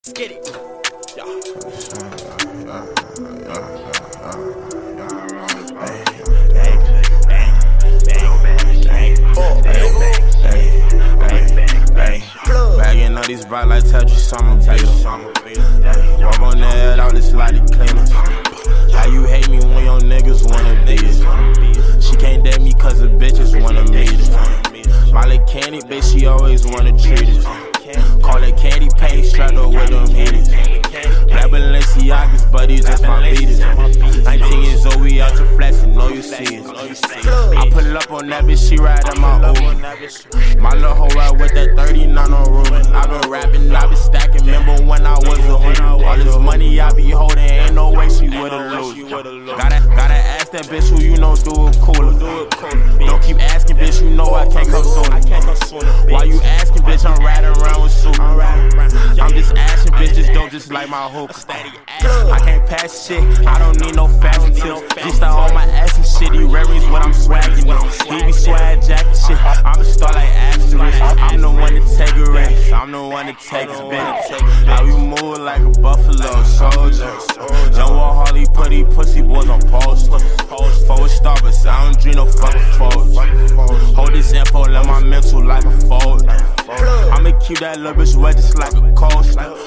Let's get it. Bagging all these bright like Tetris, I'm a beater. Walk on that head out, this like the cleaners. How you hate me when your niggas wanna be it? She can't date me cause the bitches wanna meet it. My little candy, bitch, she always wanna treat it. Call it candy paint, strapped up with them heaters. Black Balenciagas, buddies, that's my beaters. 19 years old, we out to flex, and know you see it. I pull up on that bitch, she ride in my Uber. My little hoe ride with that 39 on Ruben. I been rapping, I been stacking, remember when I was a hooter. All this money I be holding, ain't no way she would've lose. Gotta ask that bitch who you know do it cooler. Don't keep asking, bitch, you know I can't come sooner. Why you asking, bitch, I'm riding around with Super. I'm just asking, bitches don't just like my hook. I can't pass shit, I don't need no fashion tips. Just on my ass and shit, he reverends what I'm swagging. He be swag jacking shit, I'm a star like Asterisk. I'm the one to take a risk, I'm the one to take a spin. How we move like a buffalo soldier. Young War Harley put these pussy boys on pause. Forward Starbucks, I don't drink no fucking fold. Hold this info, let my mental like a fold. I'ma keep that little bitch wet just like a coast.